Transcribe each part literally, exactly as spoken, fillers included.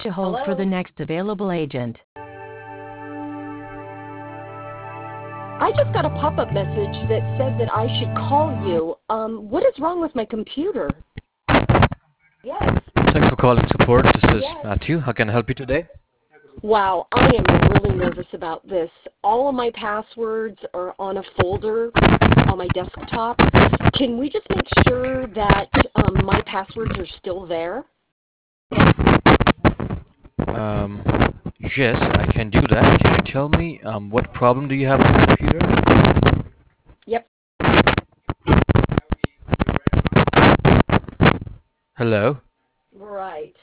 To hold for the Hello? next available agent. I just got a pop-up message that said that I should call you. Um, what is wrong with my computer? Yes. Thanks for calling support. This is Yes. Matthew. How can I help you today? Wow, I am really nervous about this. All of my passwords are on a folder on my desktop. Can we just make sure that um, my passwords are still there? Um, yes, I can do that. Can you tell me um, what problem do you have with your computer? Yep. Hello? Right.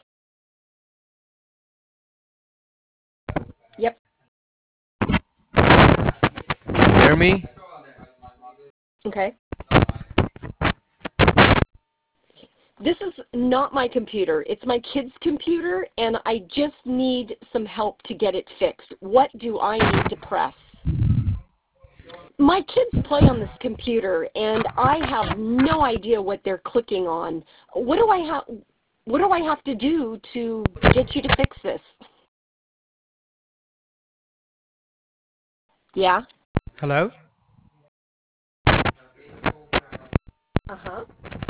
Yep. Can you hear me? Okay. This is not my computer. It's my kid's computer, and I just need some help to get it fixed. What do I need to press? My kids play on this computer, and I have no idea what they're clicking on. What do I have? What do I have to do to get you to fix this? Yeah. Hello? Uh huh.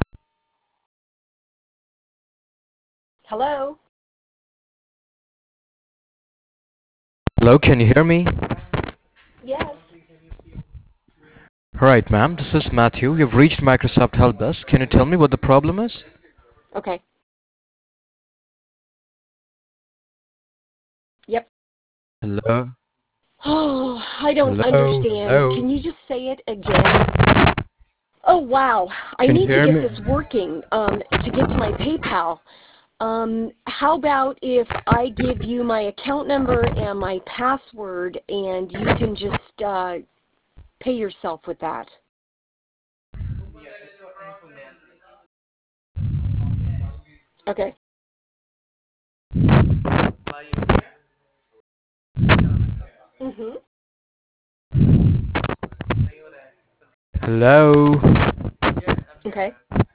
Hello. Hello, can you hear me? Yes. Alright, ma'am. This is Matthew. You've reached Microsoft Help Desk. Can you tell me what the problem is? Okay. Yep. Hello? Oh, I don't Hello? understand. Hello? Can you just say it again? Oh, wow. I Can you need to hear get me? this working um, to get to my PayPal. Um, how about if I give you my account number and my password and you can just uh, pay yourself with that? Okay. Mm-hmm. Hello? Okay.